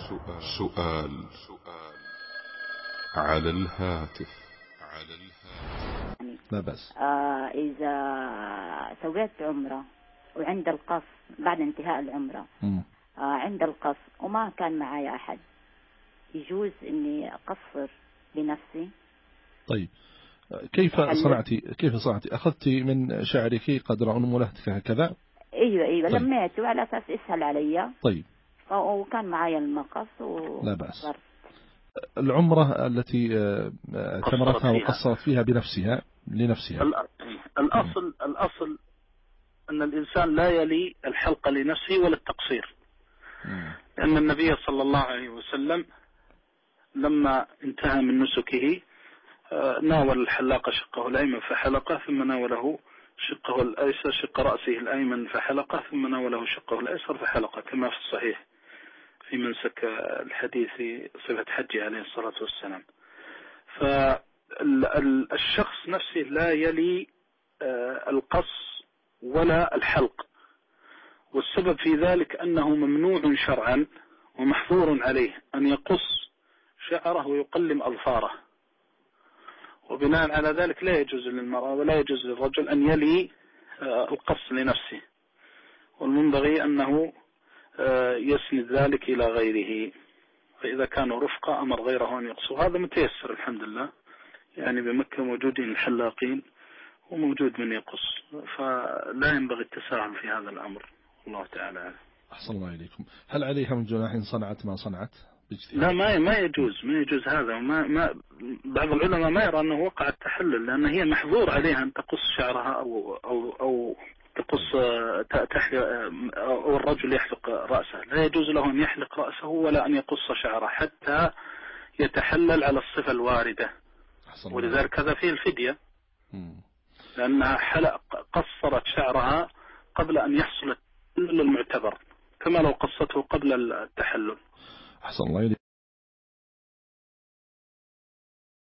سؤال على الهاتف. لا بأس. إذا سويت عمرة وعند القص بعد انتهاء العمرة عند القص وما كان معي أحد، يجوز إني أقصر بنفسي؟ طيب كيف صنعتي؟ أخذت من شعرك قدر أنملتك هكذا؟ أيوة طيب. لميت وعلى أساس اسهل علي. طيب وكان معي المقص لا بأس. العمرة التي اعتمرتها وقصرت فيها لنفسها. الأصل أن الإنسان لا يلي الحلق لنفسه ولا التقصير، لأن النبي صلى الله عليه وسلم لما انتهى من نسكه ناول الحلاق شقه الأيمن فحلقه، ثم ناوله شقه الأيسر شق رأسه الأيمن فحلقه، ثم ناوله شقه الأيسر فحلقه، كما في الصحيح في منسك الحديث في صفة حجه عليه الصلاة والسلام. فالشخص نفسه لا يلي القص ولا الحلق، والسبب في ذلك أنه ممنوع شرعا ومحظور عليه أن يقص شعره ويقلم أظفاره، وبناء على ذلك لا يجوز للمرأة ولا يجوز للرجل أن يلي القص لنفسه، والمنبغي أنه يسند ذلك إلى غيره، فإذا كانوا رفقة أمر غيره أن يقصوا. هذا متيسر الحمد لله، يعني بمكة موجودين الحلاقين وموجود من يقص، فلا ينبغي التساهل في هذا الأمر. الله تعالى أحسن الله إليكم. هل عليها من جناح إن صنعت ما صنعت؟ لا ما يجوز هذا. ما بعض العلماء ما يرى أنه وقع التحلل، لأن هي محظور عليها أن تقص شعرها أو تقص أو الرجل يحلق رأسه. لا يجوز له أن يحلق رأسه ولا أن يقص شعره حتى يتحلل على الصفة الواردة، ولذلك هذا فيه الفدية، لأنها قصرت شعرها قبل أن يحصل التحلل المعتبر، كما لو قصته قبل التحلل. أحسن الله إليك.